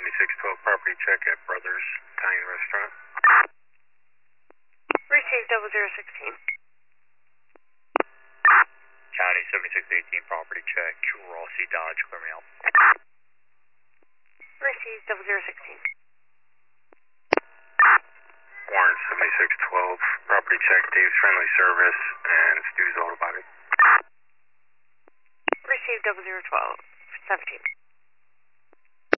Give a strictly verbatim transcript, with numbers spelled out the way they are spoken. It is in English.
seventy-six twelve, property check at Brothers Italian Restaurant. Received double zero sixteen. County seventy-six eighteen, property check, Rossi Dodge, clear me out. Received double zero sixteen. Warren seventy-six twelve, property check, Dave's Friendly Service and Stu's Auto Body. Received double zero twelve seventeen.